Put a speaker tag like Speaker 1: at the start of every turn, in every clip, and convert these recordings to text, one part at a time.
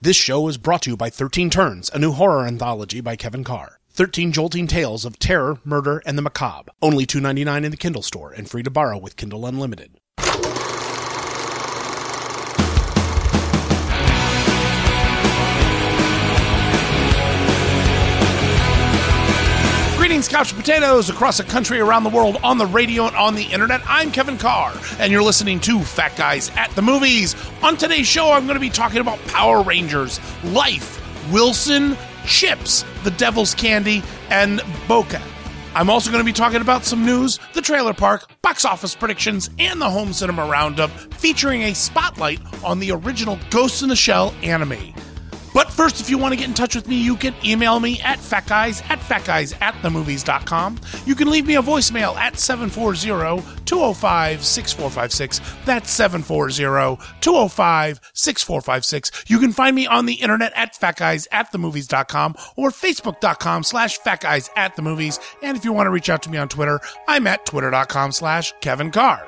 Speaker 1: This show is brought to you by 13 Turns, a new horror anthology by Kevin Carr. 13 jolting tales of terror, murder, and the macabre. Only $2.99 in the Kindle store and free to borrow with Kindle Unlimited. Greetings, couch potatoes, across the country, around the world, on the radio and on the internet. I'm Kevin Carr, and you're listening to Fat Guys at the Movies. On today's show, I'm going to be talking about Power Rangers, Life, Wilson, Chips, The Devil's Candy, and Boca. I'm also going to be talking about some news, the trailer park, box office predictions, and the home cinema roundup, featuring a spotlight on the original Ghost in the Shell anime. But first, if you want to get in touch with me, you can email me at fatguys@themovies.com. You can leave me a voicemail at 740-205-6456. That's 740-205-6456. You can find me on the internet at fatguys@themovies.com or facebook.com/fatguysatthemovies. And if you want to reach out to me on Twitter, I'm at twitter.com/Kevin Carr.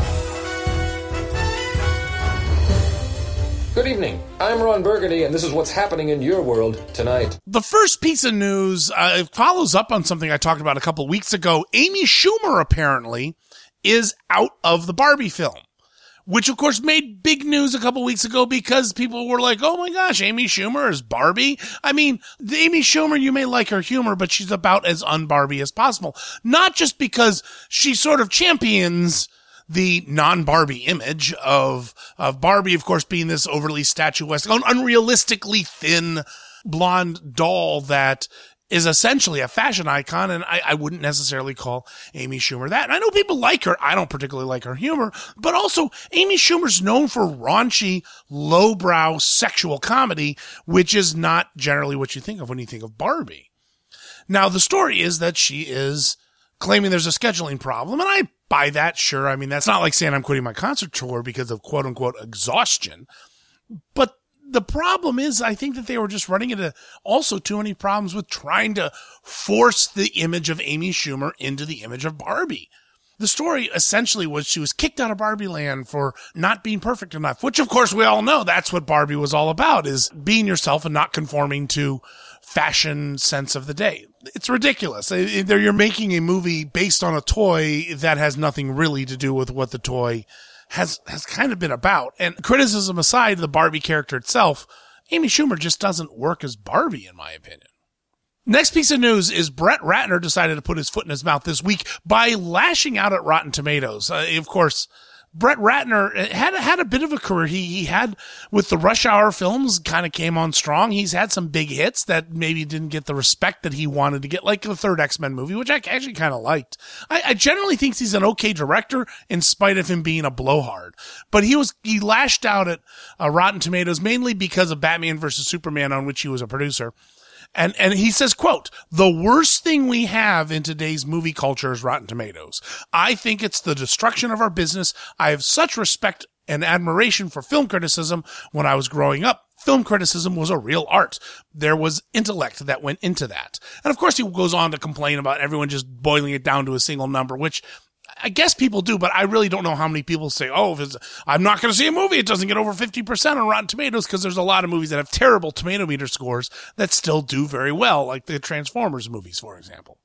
Speaker 2: Good evening. I'm Ron Burgundy, and this is what's happening in your world tonight.
Speaker 1: The first piece of news follows up on something I talked about a couple weeks ago. Amy Schumer, apparently, is out of the Barbie film, which, of course, made big news a couple weeks ago because people were like, oh my gosh, Amy Schumer is Barbie? I mean, the Amy Schumer, you may like her humor, but she's about as un-Barbie as possible. Not just because she sort of champions the non-Barbie image of Barbie, of course, being this overly statuesque, unrealistically thin blonde doll that is essentially a fashion icon, and I wouldn't necessarily call Amy Schumer that. And I know people like her. I don't particularly like her humor, but also Amy Schumer's known for raunchy, lowbrow sexual comedy, which is not generally what you think of when you think of Barbie. Now, the story is that she is claiming there's a scheduling problem, and I buy that, sure. I mean, that's not like saying I'm quitting my concert tour because of quote-unquote exhaustion. But the problem is, I think that they were just running into also too many problems with trying to force the image of Amy Schumer into the image of Barbie. The story essentially was she was kicked out of Barbie Land for not being perfect enough, which of course we all know that's what Barbie was all about, is being yourself and not conforming to fashion sense of the day. It's ridiculous. You're making a movie based on a toy that has nothing really to do with what the toy has kind of been about. And criticism aside, the Barbie character itself, Amy Schumer just doesn't work as Barbie, in my opinion. Next piece of news is Brett Ratner decided to put his foot in his mouth this week by lashing out at Rotten Tomatoes. Of course, Brett Ratner had a bit of a career. He had, with the Rush Hour films, kind of came on strong. He's had some big hits that maybe didn't get the respect that he wanted to get, like the third X-Men movie, which I actually kind of liked. I generally think he's an okay director in spite of him being a blowhard. But he lashed out at Rotten Tomatoes mainly because of Batman vs. Superman, on which he was a producer. And he says, quote, "The worst thing we have in today's movie culture is Rotten Tomatoes. I think it's the destruction of our business. I have such respect and admiration for film criticism. When I was growing up, film criticism was a real art. There was intellect that went into that." And of course, he goes on to complain about everyone just boiling it down to a single number, which I guess people do, but I really don't know how many people say, I'm not going to see a movie. It doesn't get over 50% on Rotten Tomatoes, because there's a lot of movies that have terrible tomato meter scores that still do very well, like the Transformers movies, for example.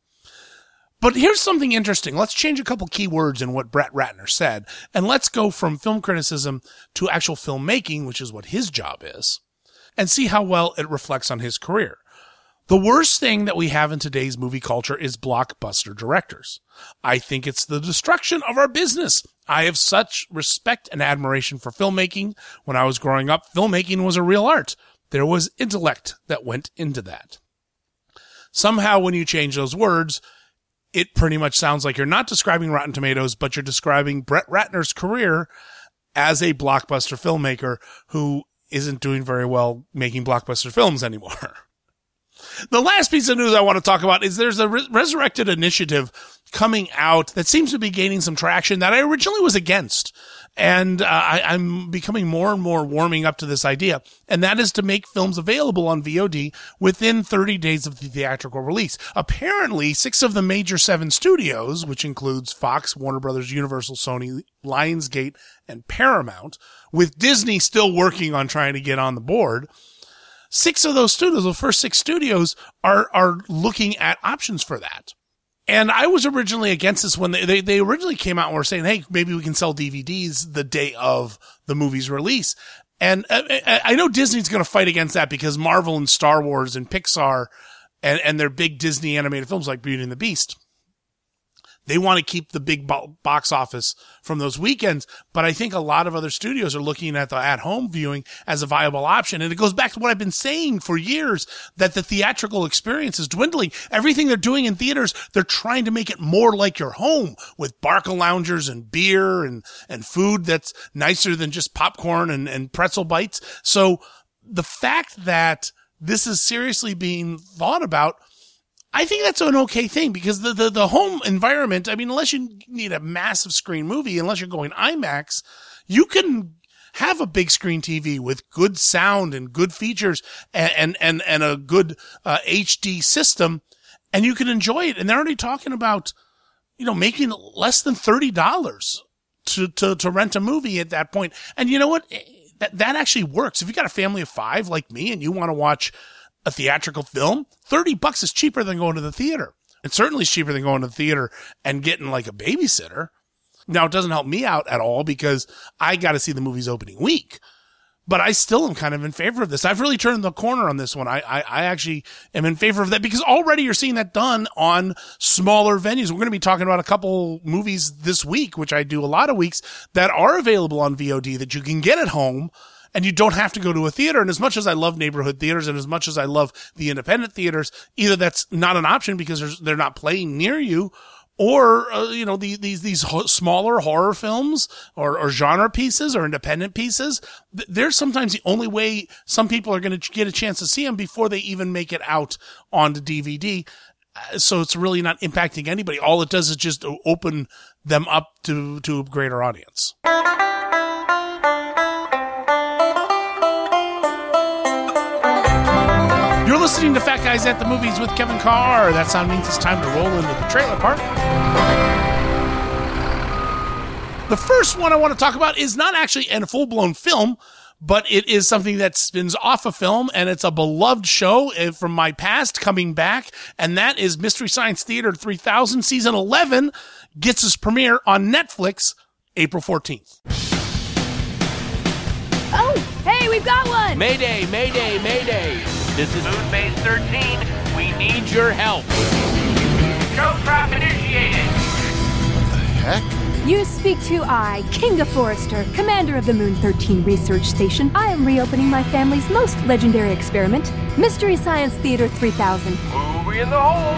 Speaker 1: But here's something interesting. Let's change a couple key words in what Brett Ratner said, and let's go from film criticism to actual filmmaking, which is what his job is, and see how well it reflects on his career. The worst thing that we have in today's movie culture is blockbuster directors. I think it's the destruction of our business. I have such respect and admiration for filmmaking. When I was growing up, filmmaking was a real art. There was intellect that went into that. Somehow, when you change those words, it pretty much sounds like you're not describing Rotten Tomatoes, but you're describing Brett Ratner's career as a blockbuster filmmaker who isn't doing very well making blockbuster films anymore. The last piece of news I want to talk about is there's a Resurrected initiative coming out that seems to be gaining some traction that I originally was against. And I'm becoming more and more warming up to this idea. And that is to make films available on VOD within 30 days of the theatrical release. Apparently, 6 of the major 7 studios, which includes Fox, Warner Brothers, Universal, Sony, Lionsgate, and Paramount, with Disney still working on trying to get on the board, 6 of those studios, the first 6 studios, are looking at options for that. And I was originally against this when they originally came out and were saying, hey, maybe we can sell DVDs the day of the movie's release. And I know Disney's going to fight against that because Marvel and Star Wars and Pixar and their big Disney animated films like Beauty and the Beast, they want to keep the big box office from those weekends. But I think a lot of other studios are looking at the at-home viewing as a viable option. And it goes back to what I've been saying for years, that the theatrical experience is dwindling. Everything they're doing in theaters, they're trying to make it more like your home with Barca loungers and beer and food that's nicer than just popcorn and pretzel bites. So the fact that this is seriously being thought about, I think that's an okay thing, because the home environment, I mean, unless you need a massive screen movie, unless you're going IMAX, you can have a big screen TV with good sound and good features and a good HD system, and you can enjoy it. And they're already talking about, making less than $30 to rent a movie at that point. And you know what? That actually works. If you got a family of 5 like me and you want to watch a theatrical film, $30 is cheaper than going to the theater. It certainly is cheaper than going to the theater and getting like a babysitter. Now, it doesn't help me out at all because I got to see the movie's opening week. But I still am kind of in favor of this. I've really turned the corner on this one. I actually am in favor of that because already you're seeing that done on smaller venues. We're going to be talking about a couple movies this week, which I do a lot of weeks, that are available on VOD that you can get at home. And you don't have to go to a theater. And as much as I love neighborhood theaters and as much as I love the independent theaters, either that's not an option because they're not playing near you, or, these smaller horror films or genre pieces or independent pieces, they're sometimes the only way some people are going to get a chance to see them before they even make it out onto DVD. So it's really not impacting anybody. All it does is just open them up to a greater audience. You're listening to Fat Guys at the Movies with Kevin Carr. That sound means it's time to roll into the trailer park. The first one I want to talk about is not actually a full-blown film, but it is something that spins off a film, and it's a beloved show from my past coming back, and that is Mystery Science Theater 3000. Season 11 gets its premiere on Netflix April 14th.
Speaker 3: Oh, hey, we've got one!
Speaker 4: Mayday, mayday, mayday. This is Moon Base 13. We need your help. Show trap initiated.
Speaker 5: What the heck?
Speaker 3: You speak to I, Kinga Forrester, commander of the Moon 13 Research Station. I am reopening my family's most legendary experiment, Mystery Science Theater 3000.
Speaker 4: Movie in the hole.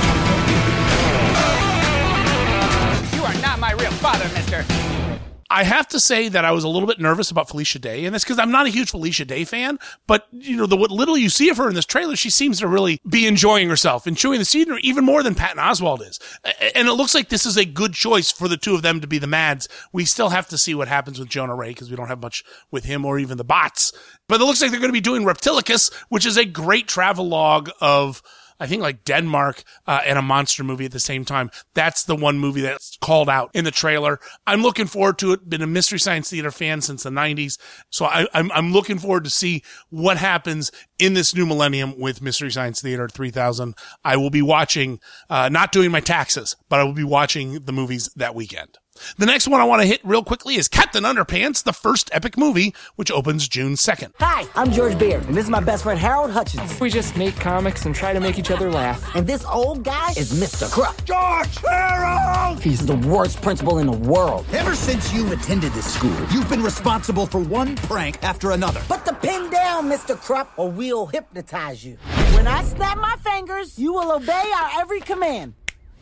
Speaker 6: You are not my real father, mister.
Speaker 1: I have to say that I was a little bit nervous about Felicia Day, and that's because I'm not a huge Felicia Day fan, but, what little you see of her in this trailer, she seems to really be enjoying herself and chewing the scenery even more than Patton Oswalt is. And it looks like this is a good choice for the two of them to be the Mads. We still have to see what happens with Jonah Ray, because we don't have much with him or even the bots. But it looks like they're going to be doing Reptilicus, which is a great travelogue of, I think, like Denmark and a monster movie at the same time. That's the one movie that's called out in the trailer. I'm looking forward to it. Been a Mystery Science Theater fan since the 90s. So I'm looking forward to see what happens in this new millennium with Mystery Science Theater 3000. I will be watching, not doing my taxes, but I will be watching the movies that weekend. The next one I want to hit real quickly is Captain Underpants, the first epic movie, which opens June 2nd.
Speaker 7: Hi, I'm George Beard, and this is my best friend Harold Hutchins.
Speaker 6: We just make comics and try to make each other laugh.
Speaker 7: And this old guy is Mr. Krupp.
Speaker 5: George, Harold!
Speaker 7: He's the worst principal in the world.
Speaker 5: Ever since you've attended this school, you've been responsible for one prank after another.
Speaker 7: Put the pen down, Mr. Krupp, or we'll hypnotize you. When I snap my fingers, you will obey our every command.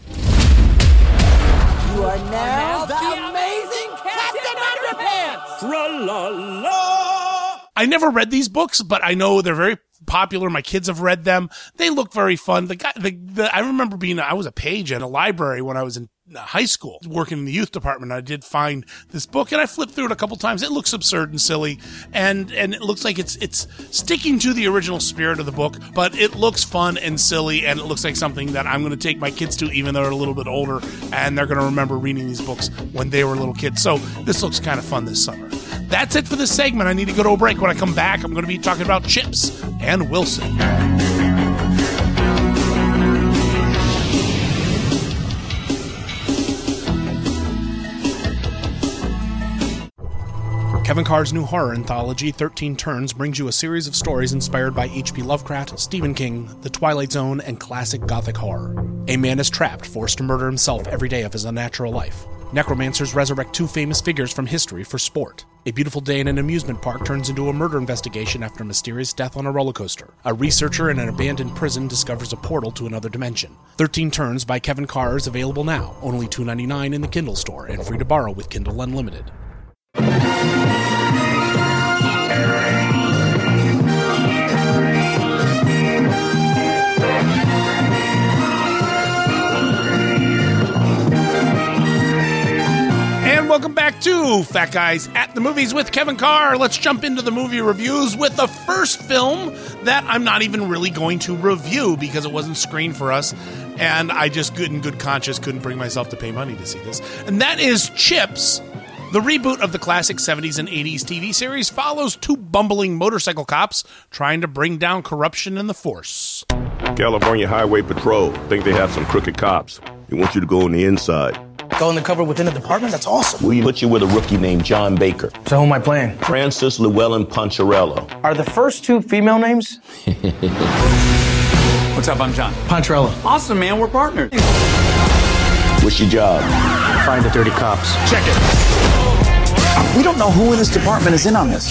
Speaker 7: You are now the amazing Captain Underpants! Tra-la-la!
Speaker 1: I never read these books, but I know they're very popular. My kids have read them. They look very fun. I remember I was a page in a library when I was in high school, working in the youth department. I did find this book, and I flipped through it a couple times. It looks absurd and silly, and it looks like it's sticking to the original spirit of the book, but it looks fun and silly, and it looks like something that I'm going to take my kids to, even though they're a little bit older, and they're going to remember reading these books when they were little kids. So this looks kind of fun this summer. That's it for this segment. I need to go to a break. When I come back, I'm going to be talking about Chips and Wilson. Kevin Carr's new horror anthology, 13 Turns, brings you a series of stories inspired by H.P. Lovecraft, Stephen King, The Twilight Zone, and classic gothic horror. A man is trapped, forced to murder himself every day of his unnatural life. Necromancers resurrect two famous figures from history for sport. A beautiful day in an amusement park turns into a murder investigation after a mysterious death on a roller coaster. A researcher in an abandoned prison discovers a portal to another dimension. 13 Turns by Kevin Carr is available now, only $2.99 in the Kindle store, and free to borrow with Kindle Unlimited. And welcome back to Fat Guys at the Movies with Kevin Carr. Let's jump into the movie reviews with the first film that I'm not even really going to review because it wasn't screened for us, and I just in good conscience couldn't bring myself to pay money to see this. And that is Chips. The reboot of the classic 70s and 80s TV series follows two bumbling motorcycle cops trying to bring down corruption in the force.
Speaker 8: California Highway Patrol think they have some crooked cops. They want you to go on the inside.
Speaker 9: Go undercover within the department? That's awesome.
Speaker 8: We put you with a rookie named John Baker.
Speaker 9: So who am I playing?
Speaker 8: Francis Llewellyn Poncherello.
Speaker 9: Are the first two female names?
Speaker 6: What's up? I'm John.
Speaker 9: Poncherello.
Speaker 6: Awesome, man. We're partners.
Speaker 8: What's your job?
Speaker 9: Find the dirty cops.
Speaker 1: Check it.
Speaker 5: We don't know who in this department is in on this.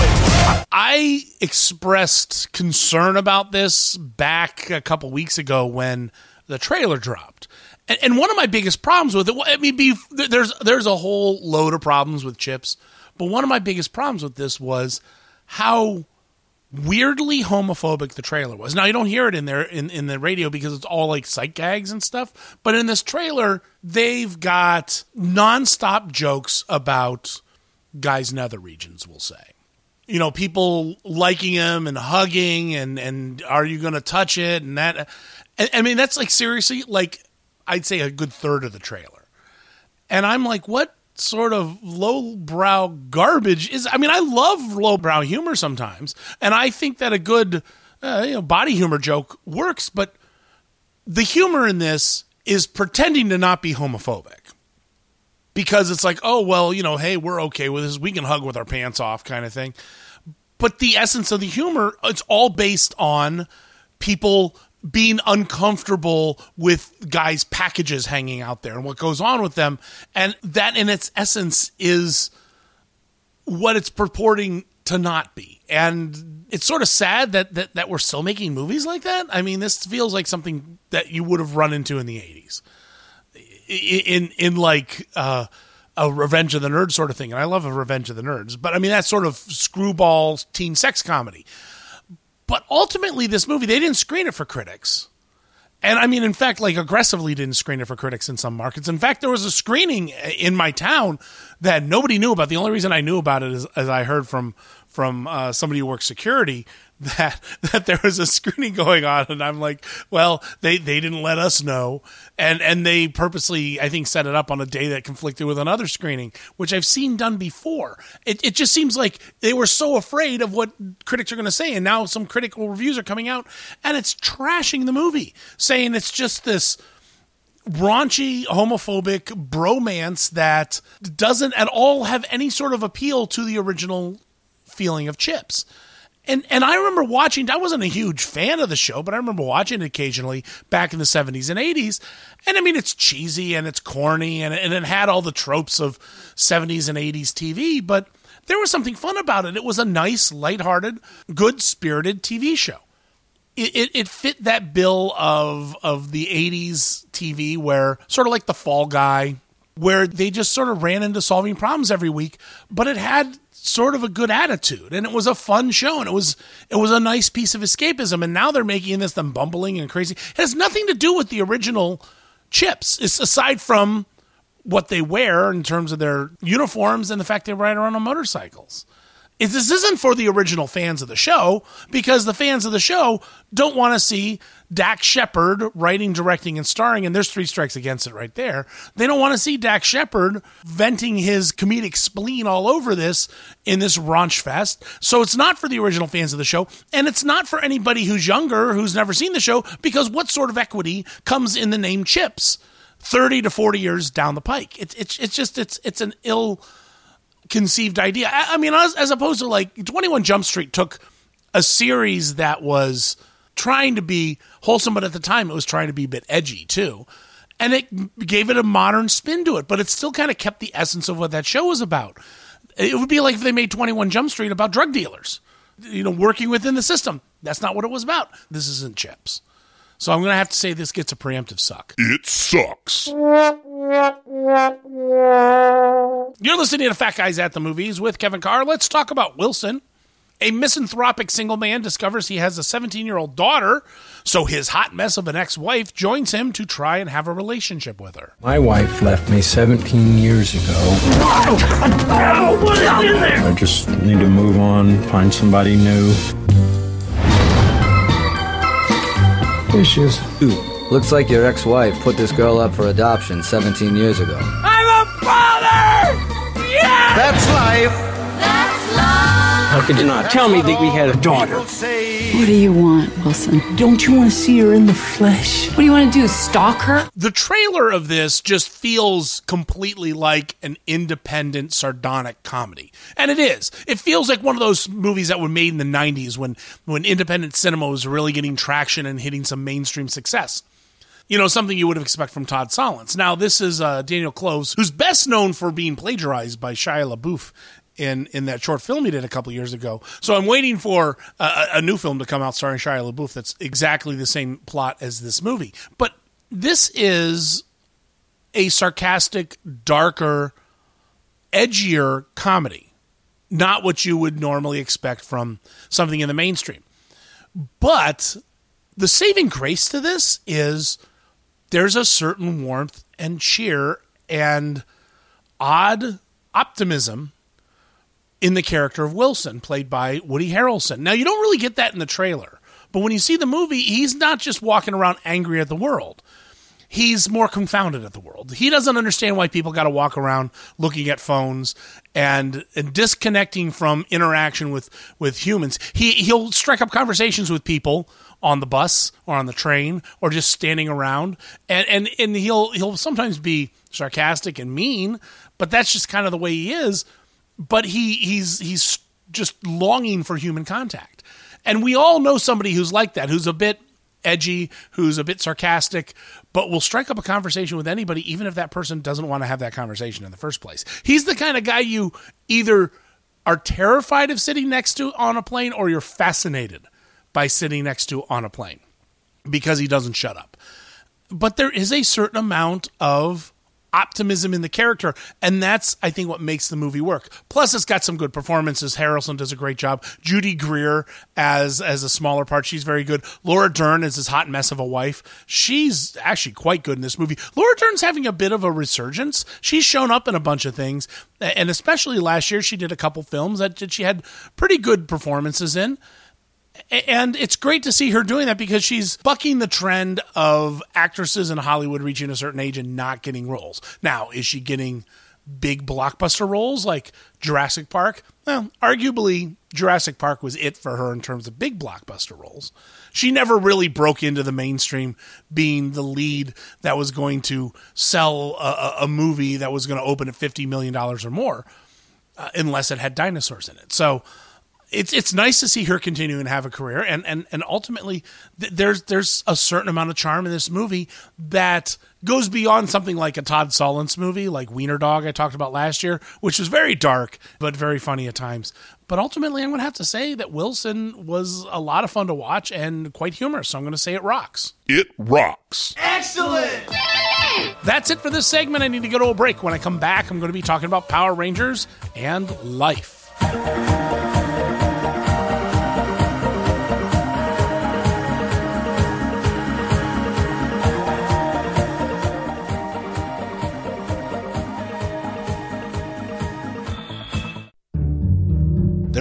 Speaker 1: I expressed concern about this back a couple weeks ago when the trailer dropped. And one of my biggest problems with it, I mean, there's a whole load of problems with Chips, but one of my biggest problems with this was how weirdly homophobic the trailer was. Now, you don't hear it in there in the radio because it's all like sight gags and stuff, but in this trailer, they've got nonstop jokes about guys' nether regions, we'll say. You know, people liking him and hugging and are you going to touch it? And that, I mean, that's like seriously, like I'd say a good third of the trailer. And I'm like, what sort of lowbrow garbage is, I mean, I love lowbrow humor sometimes. And I think that a good, body humor joke works, but the humor in this is pretending to not be homophobic. Because it's like, oh, well, hey, we're okay with this. We can hug with our pants off kind of thing. But the essence of the humor, it's all based on people being uncomfortable with guys' packages hanging out there and what goes on with them. And that in its essence is what it's purporting to not be. And it's sort of sad that we're still making movies like that. I mean, this feels like something that you would have run into in the 80s. In like a Revenge of the Nerds sort of thing. And I love a Revenge of the Nerds. But I mean, that's sort of screwball teen sex comedy. But ultimately, this movie, they didn't screen it for critics. And I mean, in fact, like aggressively didn't screen it for critics in some markets. In fact, there was a screening in my town that nobody knew about. The only reason I knew about it is as I heard from somebody who works security that there was a screening going on, and I'm like, well, they didn't let us know, and they purposely, I think, set it up on a day that conflicted with another screening, which I've seen done before. It just seems like they were so afraid of what critics are going to say, and now some critical reviews are coming out, and it's trashing the movie, saying it's just this raunchy, homophobic bromance that doesn't at all have any sort of appeal to the original feeling of Chips. And I remember watching, I wasn't a huge fan of the show, but I remember watching it occasionally back in the 70s and 80s. And I mean, it's cheesy and it's corny and it had all the tropes of 70s and 80s TV, but there was something fun about it. It was a nice, lighthearted, good-spirited TV show. It fit that bill of the 80s TV where, sort of like The Fall Guy, where they just sort of ran into solving problems every week, but it had sort of a good attitude, and it was a fun show, and it was a nice piece of escapism. And now they're making this them bumbling and crazy. It has nothing to do with the original Chips. It's aside from what they wear in terms of their uniforms and the fact they ride around on motorcycles. This isn't for the original fans of the show, because the fans of the show don't want to see Dax Shepard writing, directing, and starring, and there's 3 strikes against it right there. They don't want to see Dax Shepard venting his comedic spleen all over this in this raunch fest. So it's not for the original fans of the show, and it's not for anybody who's younger, who's never seen the show, because what sort of equity comes in the name Chips 30 to 40 years down the pike? It's an ill-conceived idea. I mean, as opposed to like 21 Jump Street took a series that was trying to be wholesome, but at the time it was trying to be a bit edgy too. And it gave it a modern spin to it, but it still kind of kept the essence of what that show was about. It would be like if they made 21 Jump Street about drug dealers, working within the system. That's not what it was about. This isn't Chips. So I'm going to have to say this gets a preemptive suck.
Speaker 8: It sucks.
Speaker 1: You're listening to Fat Guys at the Movies with Kevin Carr. Let's talk about Wilson. A misanthropic single man discovers he has a 17-year-old daughter, so his hot mess of an ex-wife joins him to try and have a relationship with her.
Speaker 10: My wife left me 17 years ago. What is in there? I just need to move on, find somebody new. Here she is.
Speaker 11: Looks like your ex-wife put this girl up for adoption 17 years ago.
Speaker 6: I'm a father! Yeah!
Speaker 11: That's life!
Speaker 6: That's love!
Speaker 9: How could you not tell me that we had a daughter?
Speaker 12: What do you want, Wilson?
Speaker 9: Don't you want to see her in the flesh?
Speaker 12: What do you want to do, stalk her?
Speaker 1: The trailer of this just feels completely like an independent, sardonic comedy. And it is. It feels like one of those movies that were made in the 90s when independent cinema was really getting traction and hitting some mainstream success. Something you would have expected from Todd Solondz. Now, this is Daniel Clowes, who's best known for being plagiarized by Shia LaBeouf in that short film he did a couple years ago. So I'm waiting for a new film to come out starring Shia LaBeouf that's exactly the same plot as this movie. But this is a sarcastic, darker, edgier comedy. Not what you would normally expect from something in the mainstream. But the saving grace to this is there's a certain warmth and cheer and odd optimism in the character of Wilson, played by Woody Harrelson. Now, you don't really get that in the trailer, but when you see the movie, he's not just walking around angry at the world. He's more confounded at the world. He doesn't understand why people got to walk around looking at phones and disconnecting from interaction with humans. He'll strike up conversations with people on the bus or on the train or just standing around, and he'll sometimes be sarcastic and mean, but that's just kind of the way he is. But he's just longing for human contact. And we all know somebody who's like that, who's a bit edgy, who's a bit sarcastic, but will strike up a conversation with anybody, even if that person doesn't want to have that conversation in the first place. He's the kind of guy you either are terrified of sitting next to on a plane or you're fascinated by sitting next to on a plane because he doesn't shut up. But there is a certain amount of optimism in the character, and that's, I think, what makes the movie work. Plus, it's got some good performances. Harrelson does a great job. Judy Greer as a smaller part, she's very good. Laura Dern as this hot mess of a wife. She's actually quite good in this movie. Laura Dern's having a bit of a resurgence. She's shown up in a bunch of things, and especially last year, she did a couple films that she had pretty good performances in. And it's great to see her doing that because she's bucking the trend of actresses in Hollywood reaching a certain age and not getting roles. Now, is she getting big blockbuster roles like Jurassic Park? Well, arguably, Jurassic Park was it for her in terms of big blockbuster roles. She never really broke into the mainstream being the lead that was going to sell a movie that was going to open at $50 million or more, unless it had dinosaurs in it. So It's nice to see her continue to have a career, and ultimately there's a certain amount of charm in this movie that goes beyond something like a Todd Solondz movie, like Wiener Dog I talked about last year, which was very dark but very funny at times. But ultimately, I'm going to have to say that Wilson was a lot of fun to watch and quite humorous, so I'm going to say it rocks.
Speaker 8: It rocks.
Speaker 6: Excellent!
Speaker 1: That's it for this segment. I need to go to a break. When I come back, I'm going to be talking about Power Rangers and life.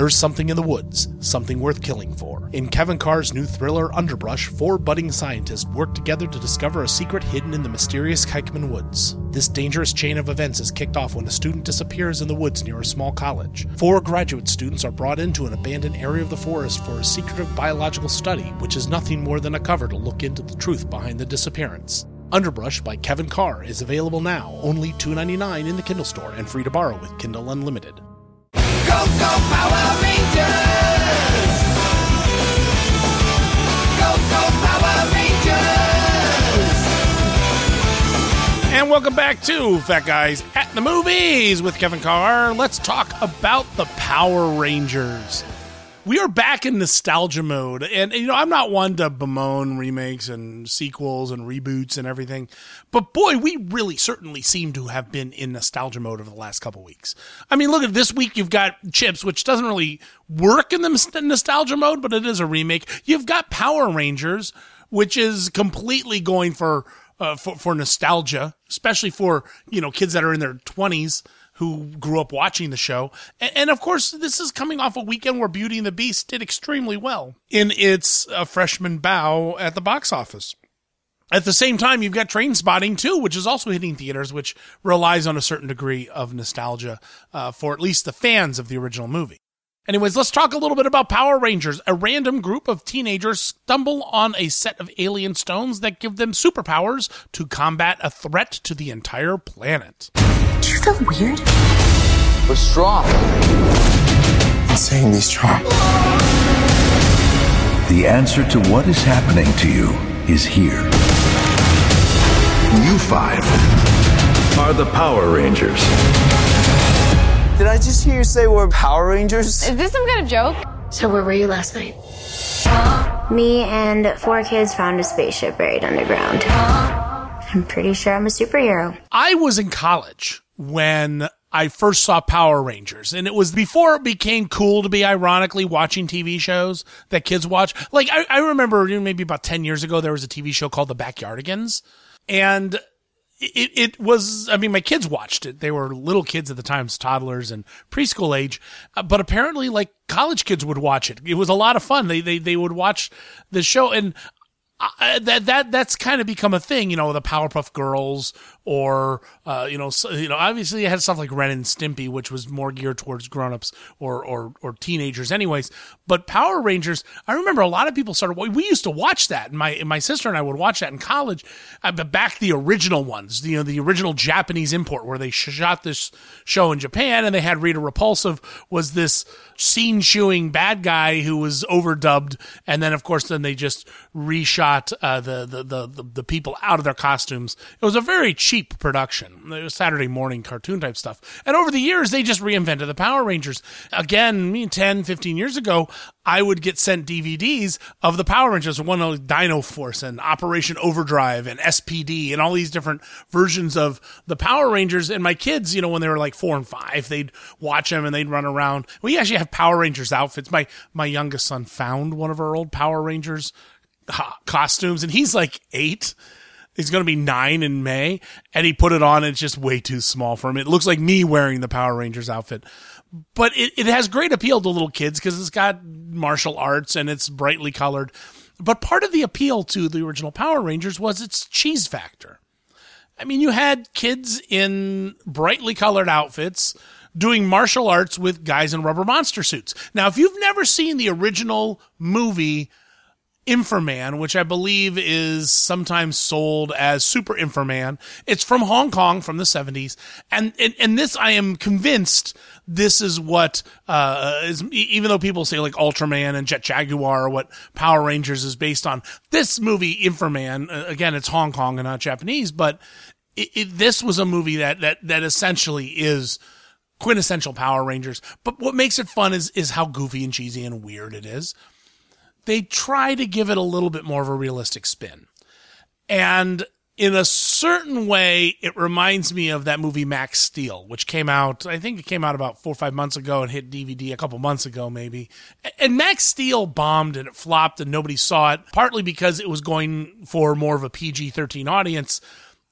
Speaker 1: There's something in the woods, something worth killing for. In Kevin Carr's new thriller Underbrush, 4 budding scientists work together to discover a secret hidden in the mysterious Kykman Woods. This dangerous chain of events is kicked off when a student disappears in the woods near a small college. 4 graduate students are brought into an abandoned area of the forest for a secretive biological study, which is nothing more than a cover to look into the truth behind the disappearance. Underbrush by Kevin Carr is available now, only $2.99 in the Kindle store and free to borrow with Kindle Unlimited.
Speaker 13: Go, go, Power Rangers! Go, go, Power Rangers!
Speaker 1: And welcome back to Fat Guys at the Movies with Kevin Carr. Let's talk about the Power Rangers. We are back in nostalgia mode, and I'm not one to bemoan remakes and sequels and reboots and everything, but boy, we really certainly seem to have been in nostalgia mode over the last couple weeks. I mean, look at this week, you've got Chips, which doesn't really work in the nostalgia mode, but it is a remake. You've got Power Rangers, which is completely going for nostalgia, especially for, kids that are in their 20s. Who grew up watching the show. And of course, this is coming off a weekend where Beauty and the Beast did extremely well in its freshman bow at the box office. At the same time, you've got Trainspotting 2, which is also hitting theaters, which relies on a certain degree of nostalgia for at least the fans of the original movie. Anyways, let's talk a little bit about Power Rangers. A random group of teenagers stumble on a set of alien stones that give them superpowers to combat a threat to the entire planet.
Speaker 14: Do you feel weird?
Speaker 15: We're strong.
Speaker 16: Insanely strong.
Speaker 17: The answer to what is happening to you is here. You 5 are the Power Rangers.
Speaker 15: Did I just hear you say we're Power Rangers?
Speaker 18: Is this some kind of joke?
Speaker 14: So where were you last night?
Speaker 19: Me and 4 kids found a spaceship buried underground. I'm pretty sure I'm a superhero.
Speaker 1: I was in college when I first saw Power Rangers, and it was before it became cool to be ironically watching TV shows that kids watch. Like, I remember maybe about 10 years ago, there was a TV show called The Backyardigans, and it was, I mean, my kids watched it. They were little kids at the time, toddlers and preschool age, but apparently, like, college kids would watch it. It was a lot of fun. They would watch the show, and that's kind of become a thing, the Powerpuff Girls, or obviously it had stuff like Ren and Stimpy, which was more geared towards grown-ups or teenagers anyways. But Power Rangers, I remember a lot of people we used to watch that, and my sister and I would watch that in college, but back the original ones, the original Japanese import, where they shot this show in Japan, and they had Rita Repulsive was this scene-chewing bad guy who was overdubbed, and then of course they just reshot the people out of their costumes. It was a very cheap production. It was Saturday morning cartoon type stuff. And over the years, they just reinvented the Power Rangers. Again, 10, 15 years ago, I would get sent DVDs of the Power Rangers, one of Dino Force and Operation Overdrive and SPD and all these different versions of the Power Rangers. And my kids, when they were like 4 and 5, they'd watch them and they'd run around. We actually have Power Rangers outfits. My youngest son found one of our old Power Rangers costumes, and he's like 8. He's going to be 9 in May, and he put it on, and it's just way too small for him. It looks like me wearing the Power Rangers outfit. But it has great appeal to little kids because it's got martial arts and it's brightly colored. But part of the appeal to the original Power Rangers was its cheese factor. I mean, you had kids in brightly colored outfits doing martial arts with guys in rubber monster suits. Now, if you've never seen the original movie Inframan, which I believe is sometimes sold as Super Inframan. It's from Hong Kong from the 70s. And this, I am convinced this is what, is, even though people say like Ultraman and Jet Jaguar are what Power Rangers is based on, this movie Inframan, again, it's Hong Kong and not Japanese, but this was a movie that essentially is quintessential Power Rangers. But what makes it fun is how goofy and cheesy and weird it is. They try to give it a little bit more of a realistic spin. And in a certain way, it reminds me of that movie Max Steel, which came out, I think it came out about 4 or 5 months ago and hit DVD a couple months ago maybe. And Max Steel bombed and it flopped and nobody saw it, partly because it was going for more of a PG-13 audience.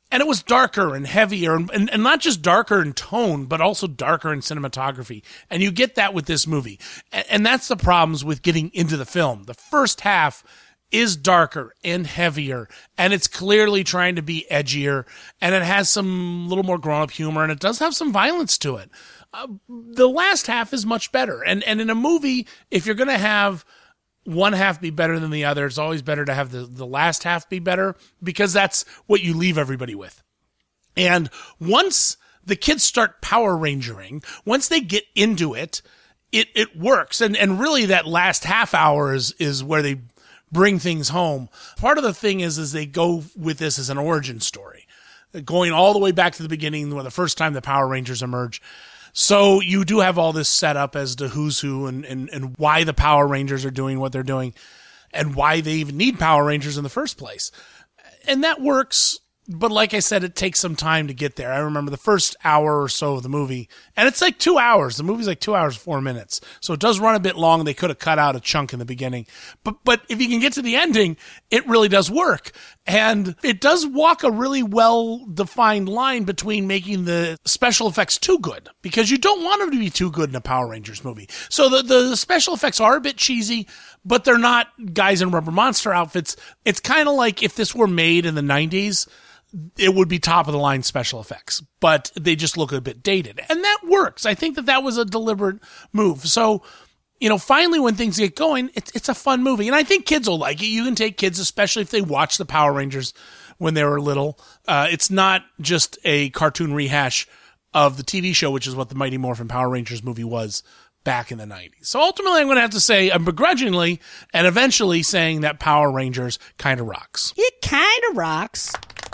Speaker 1: And it was darker and heavier, and not just darker in tone, but also darker in cinematography. And you get that with this movie. And that's the problems with getting into the film. The first half is darker and heavier, and it's clearly trying to be edgier, and it has some little more grown-up humor, and it does have some violence to it. The last half is much better. And in a movie, if you're going to have one half be better than the other, it's always better to have the last half be better, because that's what you leave everybody with. And once the kids start Power Rangering, once they get into it, it works. And really that last half hour is where they bring things home. Part of the thing is they go with this as an origin story, going all the way back to the beginning, when the first time the Power Rangers emerge. So you do have all this set up as to who's who and why the Power Rangers are doing what they're doing and why they even need Power Rangers in the first place. And that works, but like I said, it takes some time to get there. I remember the first hour or so of the movie, and it's like 2 hours. The movie's like 2 hours, 4 minutes. So it does run a bit long. They could have cut out a chunk in the beginning. But if you can get to the ending, it really does work. And it does walk a really well-defined line between making the special effects too good, because you don't want them to be too good in a Power Rangers movie. So the special effects are a bit cheesy, but they're not guys in rubber monster outfits. It's kind of like if this were made in the 90s, it would be top of the line special effects, but they just look a bit dated. And that works. I think that was a deliberate move. So, finally when things get going, it's a fun movie. And I think kids will like it. You can take kids, especially if they watch the Power Rangers when they were little. It's not just a cartoon rehash of the TV show, which is what the Mighty Morphin Power Rangers movie was back in the 90s. So ultimately, I'm going to have to say, I'm begrudgingly and eventually saying that Power Rangers kind of rocks.
Speaker 16: It kind of rocks.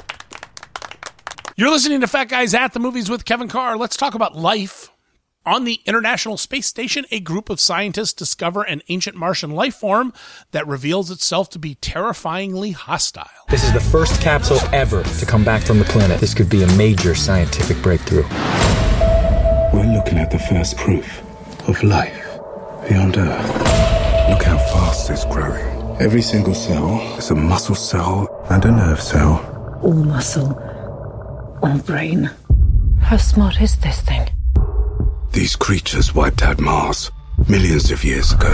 Speaker 1: You're listening to Fat Guys at the Movies with Kevin Carr. Let's talk about life. On the International Space Station, a group of scientists discover an ancient Martian life form that reveals itself to be terrifyingly hostile.
Speaker 18: This is the first capsule ever to come back from the planet. This could be a major scientific breakthrough.
Speaker 17: We're looking at the first proof of life beyond Earth. Look how fast it's growing. Every single cell is a muscle cell and a nerve cell.
Speaker 12: All muscle. All brain. How smart is this thing?
Speaker 17: These creatures wiped out Mars millions of years ago.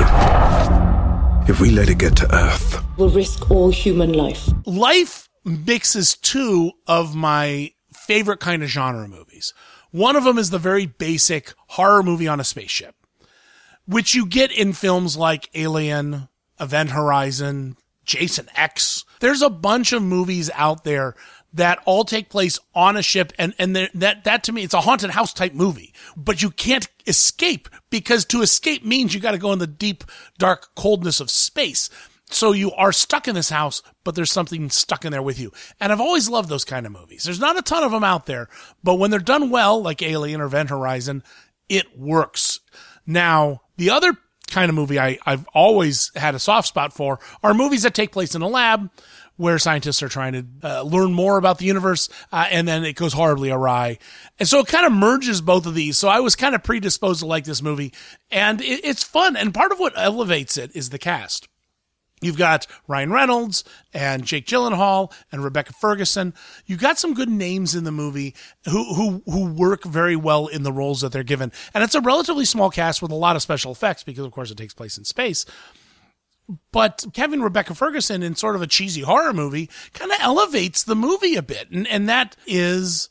Speaker 17: If we let it get to Earth,
Speaker 12: we'll risk all human life.
Speaker 1: Life mixes two of my favorite kind of genre movies. One of them is the very basic horror movie on a spaceship, which you get in films like Alien, Event Horizon, Jason X. There's a bunch of movies out there that all take place on a ship, and that to me, it's a haunted house type movie. But you can't escape, because to escape means you got to go in the deep, dark coldness of space. So you are stuck in this house, but there's something stuck in there with you. And I've always loved those kind of movies. There's not a ton of them out there, but when they're done well, like Alien or Event Horizon, it works. Now, the other kind of movie I've always had a soft spot for are movies that take place in a lab, where scientists are trying to learn more about the universe, and then it goes horribly awry. And so it kind of merges both of these. So I was kind of predisposed to like this movie, and it's fun. And part of what elevates it is the cast. You've got Ryan Reynolds and Jake Gyllenhaal and Rebecca Ferguson. You've got some good names in the movie who work very well in the roles that they're given. And it's a relatively small cast with a lot of special effects, because of course it takes place in space. But having Rebecca Ferguson in sort of a cheesy horror movie kind of elevates the movie a bit. And that is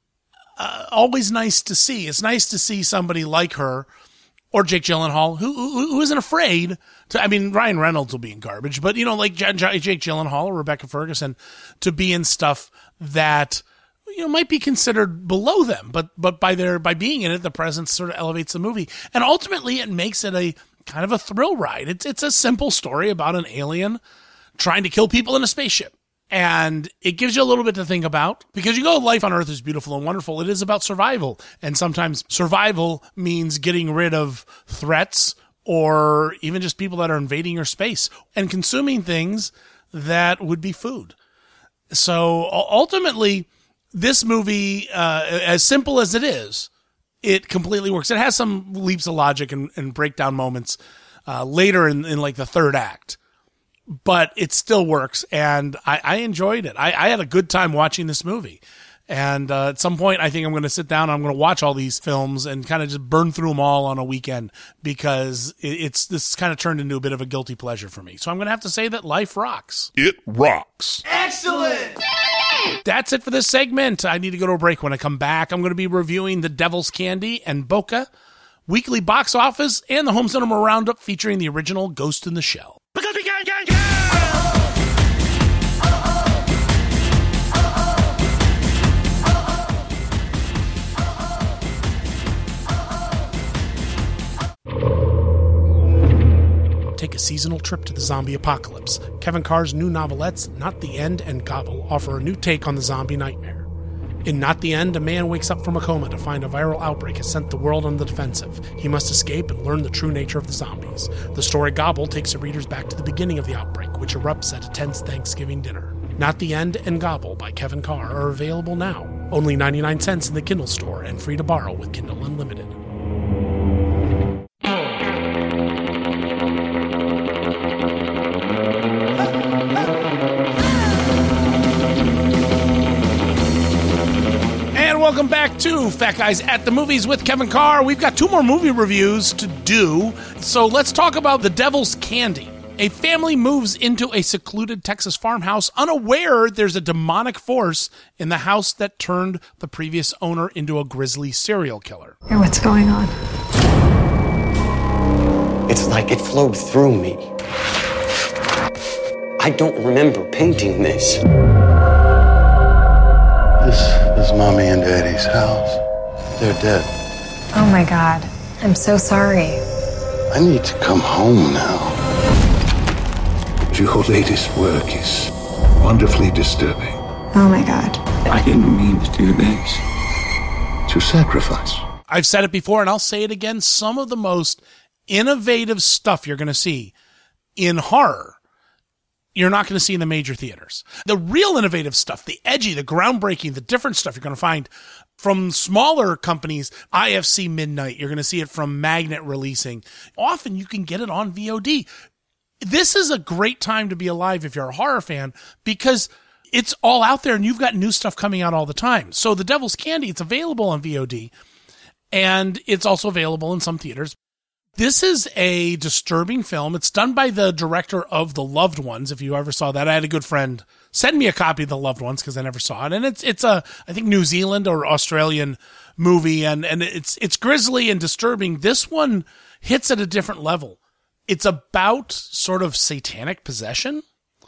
Speaker 1: always nice to see. It's nice to see somebody like her, or Jake Gyllenhaal, who isn't afraid to, I mean, Ryan Reynolds will be in garbage, but, like Jake Gyllenhaal or Rebecca Ferguson to be in stuff that, might be considered below them. But by being in it, the presence sort of elevates the movie. And ultimately it makes it a kind of a thrill ride. It's a simple story about an alien trying to kill people in a spaceship. And it gives you a little bit to think about, because life on Earth is beautiful and wonderful. It is about survival. And sometimes survival means getting rid of threats, or even just people that are invading your space, and consuming things that would be food. So ultimately, this movie, as simple as it is, it completely works. It has some leaps of logic and breakdown moments later in like the third act. but it still works, and I enjoyed it. I had a good time watching this movie. And at some point, I think I'm going to sit down and I'm going to watch all these films and kind of just burn through them all on a weekend, because this kind of turned into a bit of a guilty pleasure for me. So I'm going to have to say that life rocks.
Speaker 8: It rocks.
Speaker 13: Excellent!
Speaker 1: That's it for this segment. I need to go to a break. When I come back, I'm going to be reviewing The Devil's Candy and Boca, weekly box office, and the Home Cinema Roundup featuring the original Ghost in the Shell. Because we can! Take a seasonal trip to the zombie apocalypse. Kevin Carr's new novelettes, Not the End and Gobble, offer a new take on the zombie nightmare. In Not the End, a man wakes up from a coma to find a viral outbreak has sent the world on the defensive. He must escape and learn the true nature of the zombies. The story Gobble takes the readers back to the beginning of the outbreak, which erupts at a tense Thanksgiving dinner. Not the End and Gobble by Kevin Carr are available now. Only 99 cents in the Kindle store and free to borrow with Kindle Unlimited. Welcome back to Fat Guys at the Movies with Kevin Carr. We've got 2 more movie reviews to do, so let's talk about The Devil's Candy. A family moves into a secluded Texas farmhouse, unaware there's a demonic force in the house that turned the previous owner into a grisly serial killer.
Speaker 12: Hey, what's going on?
Speaker 16: It's like it flowed through me. I don't remember painting this.
Speaker 17: This is Mommy and Daddy's house. They're dead.
Speaker 12: Oh my God. I'm so sorry.
Speaker 17: I need to come home now. Your latest work is wonderfully disturbing.
Speaker 12: Oh my God.
Speaker 17: I didn't mean to do this. To sacrifice.
Speaker 1: I've said it before and I'll say it again. Some of the most innovative stuff you're going to see in horror, you're not going to see in the major theaters. The real innovative stuff, the edgy, the groundbreaking, the different stuff you're going to find from smaller companies, IFC Midnight. You're going to see it from Magnet releasing. Often you can get it on VOD. This is a great time to be alive if you're a horror fan, because it's all out there and you've got new stuff coming out all the time. So The Devil's Candy, it's available on VOD and it's also available in some theaters. This is a disturbing film. It's done by the director of The Loved Ones. If you ever saw that, I had a good friend send me a copy of The Loved Ones because I never saw it. And it's a, I think, New Zealand or Australian movie. And it's grisly and disturbing. This one hits at a different level. It's about sort of satanic possession,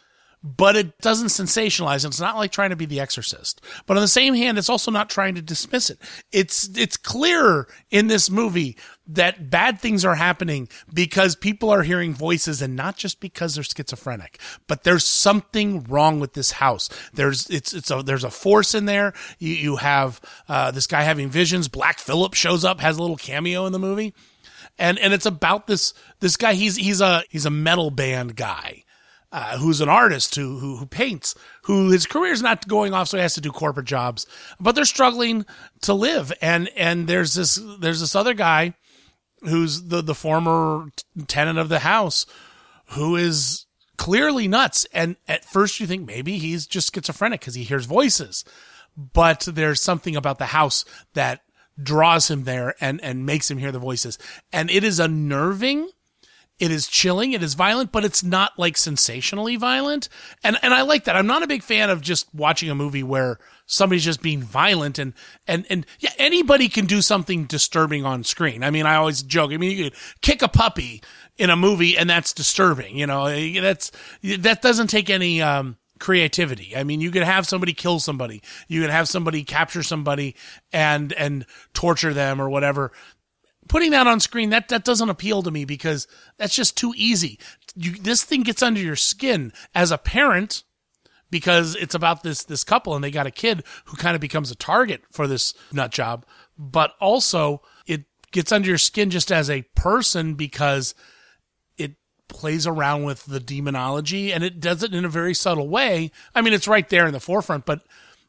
Speaker 1: but it doesn't sensationalize it. It's not like trying to be The Exorcist. But on the same hand, it's also not trying to dismiss it. It's clear in this movie that bad things are happening because people are hearing voices, and not just because they're schizophrenic, but there's something wrong with this house. There's a force in there. You have this guy having visions. Black Phillip shows up, has a little cameo in the movie. And it's about this guy. He's a metal band guy. Who's an artist who paints, who his career is not going off, so he has to do corporate jobs, but they're struggling to live. And there's this other guy who's the former tenant of the house, who is clearly nuts. And at first you think maybe he's just schizophrenic because he hears voices, but there's something about the house that draws him there and makes him hear the voices. And it is unnerving. It is chilling. It is violent, but it's not like sensationally violent. And I like that. I'm not a big fan of just watching a movie where somebody's just being violent and yeah, anybody can do something disturbing on screen. I mean, I always joke. I mean, you could kick a puppy in a movie and that's disturbing. You know, that doesn't take any, creativity. I mean, you could have somebody kill somebody. You could have somebody capture somebody and torture them or whatever. Putting that on screen, that doesn't appeal to me because that's just too easy. This thing gets under your skin as a parent because it's about this couple and they got a kid who kind of becomes a target for this nut job. But also it gets under your skin just as a person because it plays around with the demonology and it does it in a very subtle way. I mean, it's right there in the forefront, but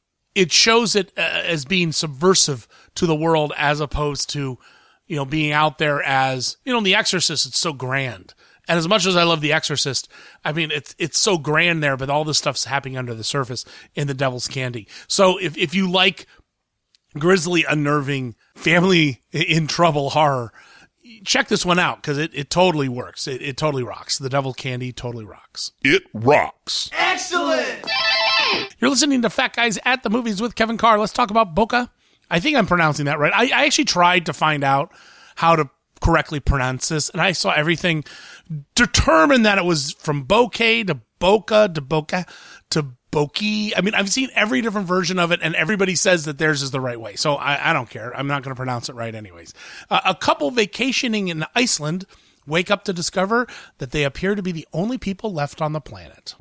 Speaker 1: it shows it as being subversive to the world as opposed to, you know, being out there as, you know, The Exorcist, it's so grand And as much as I love The Exorcist, I mean, it's so grand there, but all this stuff's happening under the surface in The Devil's Candy. So if you like grisly, unnerving, family in trouble horror, check this one out, because it totally works. It totally rocks. The Devil's Candy totally rocks.
Speaker 8: It rocks.
Speaker 13: Excellent!
Speaker 1: You're listening to Fat Guys at the Movies with Kevin Carr. Let's talk about Boca. I think I'm pronouncing that right. I actually tried to find out how to correctly pronounce this, and I saw everything determined that it was from bokeh to boca to boca to bokeh. I mean, I've seen every different version of it, and everybody says that theirs is the right way. So I don't care. I'm not going to pronounce it right anyways. A couple vacationing in Iceland wake up to discover that they appear to be the only people left on the planet.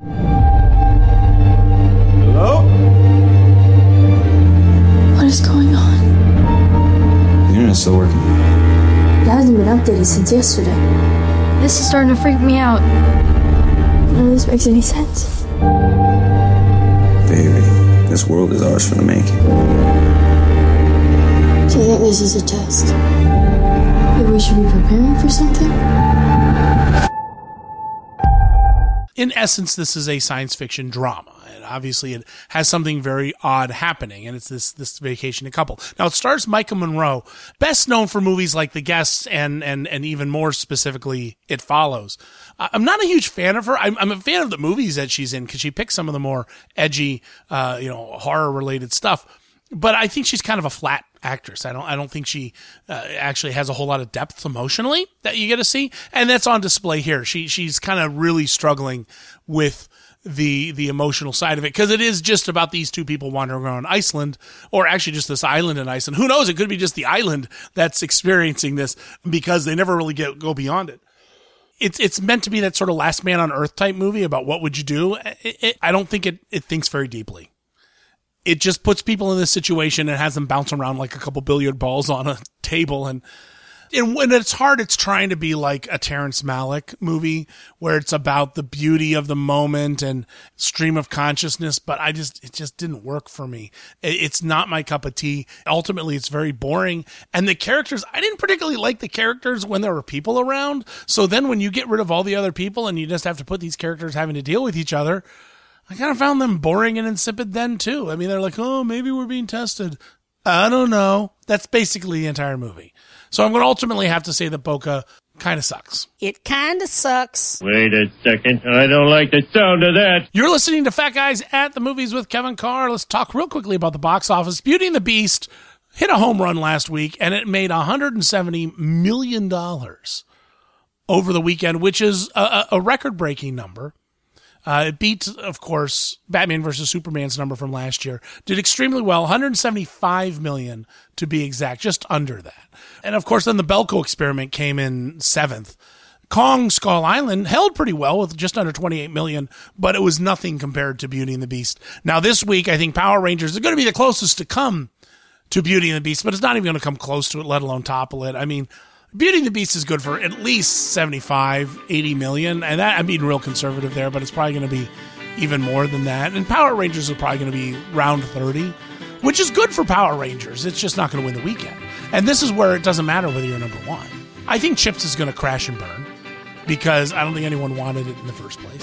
Speaker 15: Hello?
Speaker 14: What is going on?
Speaker 10: The internet's still working.
Speaker 14: It hasn't been updated since yesterday. This is starting to freak me out. None of this makes any sense.
Speaker 10: Baby, this world is ours for the making.
Speaker 14: Do you think this is a test? Maybe we should be preparing for something?
Speaker 1: In essence, this is a science fiction drama. And obviously it has something very odd happening, and it's this vacationing couple. Now, it stars Micah Monroe, best known for movies like The Guest and even more specifically, It Follows. I'm not a huge fan of her. I'm a fan of the movies that she's in, because she picks some of the more edgy, horror-related stuff. But I think she's kind of a flat actress. I don't think she actually has a whole lot of depth emotionally that you get to see, and that's on display here. She's kind of really struggling with the emotional side of it, because it is just about these two people wandering around Iceland, or actually just this island in Iceland. Who knows? It could be just the island that's experiencing this, because they never really go beyond it. It's meant to be that sort of Last Man on Earth type movie about what would you do. I don't think it thinks very deeply. It just puts people in this situation and has them bounce around like a couple billiard balls on a table. And when it's hard, it's trying to be like a Terrence Malick movie where it's about the beauty of the moment and stream of consciousness. But it just didn't work for me. It's not my cup of tea. Ultimately, it's very boring. And the characters, I didn't particularly like the characters when there were people around. So then when you get rid of all the other people and you just have to put these characters having to deal with each other, I kind of found them boring and insipid then, too. I mean, they're like, oh, maybe we're being tested. I don't know. That's basically the entire movie. So I'm going to ultimately have to say that Boca kind of sucks.
Speaker 7: It kind of sucks.
Speaker 4: Wait a second. I don't like the sound of that.
Speaker 1: You're listening to Fat Guys at the Movies with Kevin Carr. Let's talk real quickly about the box office. Beauty and the Beast hit a home run last week, and it made $170 million over the weekend, which is a record-breaking number. It beat, of course, Batman vs. Superman's number from last year. Did extremely well, $175 million to be exact, just under that. And, of course, then the Belko Experiment came in 7th. Kong Skull Island held pretty well with just under $28 million, but it was nothing compared to Beauty and the Beast. Now, this week, I think Power Rangers are going to be the closest to come to Beauty and the Beast, but it's not even going to come close to it, let alone topple it. I mean, Beauty and the Beast is good for at least 75, 80 million. And that, I'm being real conservative there, but it's probably going to be even more than that. And Power Rangers are probably going to be around 30, which is good for Power Rangers. It's just not going to win the weekend. And this is where it doesn't matter whether you're number one. I think Chips is going to crash and burn because I don't think anyone wanted it in the first place.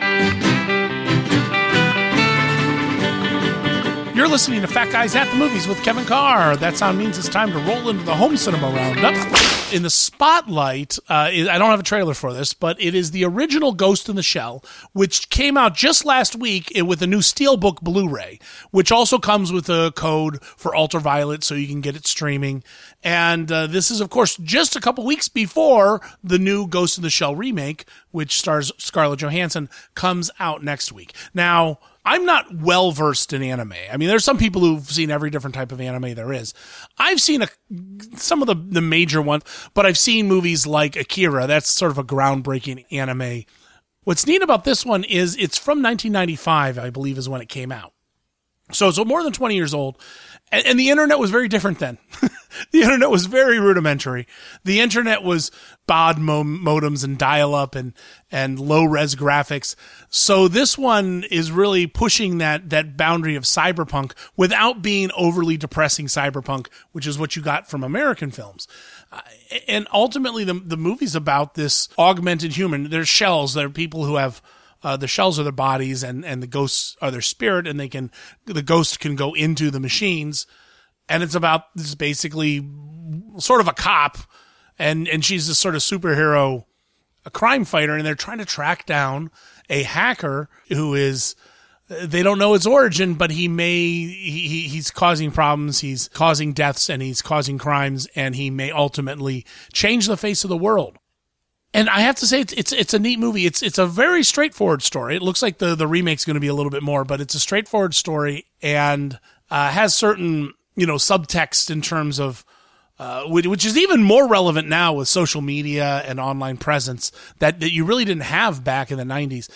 Speaker 1: You're listening to Fat Guys at the Movies with Kevin Carr. That sound means it's time to roll into the home cinema roundup. In the spotlight, I don't have a trailer for this, but it is the original Ghost in the Shell, which came out just last week with a new Steelbook Blu-ray, which also comes with a code for Ultraviolet so you can get it streaming. And this is, of course, just a couple weeks before the new Ghost in the Shell remake, which stars Scarlett Johansson, comes out next week. Now, I'm not well-versed in anime. I mean, there's some people who've seen every different type of anime there is. I've seen some of the major ones, but I've seen movies like Akira. That's sort of a groundbreaking anime. What's neat about this one is it's from 1995, I believe, is when it came out. So it's more than 20 years old. And the internet was very different then. The internet was very rudimentary. The internet was baud modems and dial-up and low-res graphics. So this one is really pushing that boundary of cyberpunk without being overly depressing cyberpunk, which is what you got from American films. And ultimately, the movie's about this augmented human. They're shells. They're people who have the shells are their bodies, and the ghosts are their spirit, and the ghost can go into the machines. And it's about this basically sort of a cop, and she's this sort of superhero, a crime fighter, and they're trying to track down a hacker who is, they don't know his origin, but he's causing problems, he's causing deaths, and he's causing crimes, and he may ultimately change the face of the world. And I have to say, it's a neat movie. It's a very straightforward story. It looks like the remake's going to be a little bit more, but it's a straightforward story and has certain, subtext in terms of, which is even more relevant now with social media and online presence that you really didn't have back in the 90s.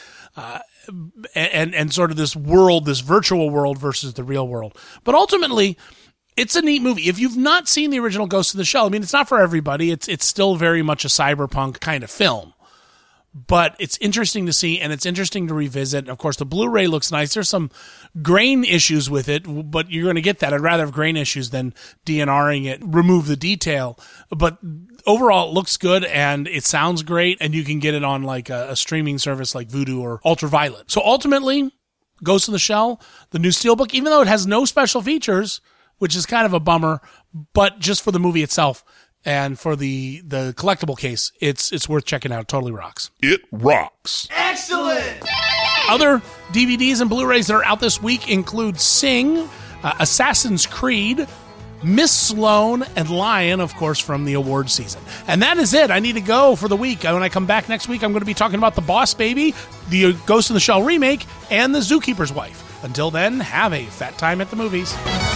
Speaker 1: And sort of this world, this virtual world versus the real world. But ultimately, it's a neat movie. If you've not seen the original Ghost in the Shell, I mean, it's not for everybody. It's still very much a cyberpunk kind of film. But it's interesting to see, and it's interesting to revisit. Of course, the Blu-ray looks nice. There's some grain issues with it, but you're going to get that. I'd rather have grain issues than DNRing it, remove the detail. But overall, it looks good, and it sounds great, and you can get it on like a streaming service like Vudu or Ultraviolet. So ultimately, Ghost in the Shell, the new Steelbook, even though it has no special features, which is kind of a bummer, but just for the movie itself, and for the collectible case, it's worth checking out. It totally rocks.
Speaker 8: It rocks.
Speaker 13: Excellent!
Speaker 1: Other DVDs and Blu-rays that are out this week include Sing, Assassin's Creed, Miss Sloane, and Lion, of course, from the award season. And that is it. I need to go for the week. When I come back next week, I'm going to be talking about The Boss Baby, the Ghost in the Shell remake, and The Zookeeper's Wife. Until then, have a fat time at the movies.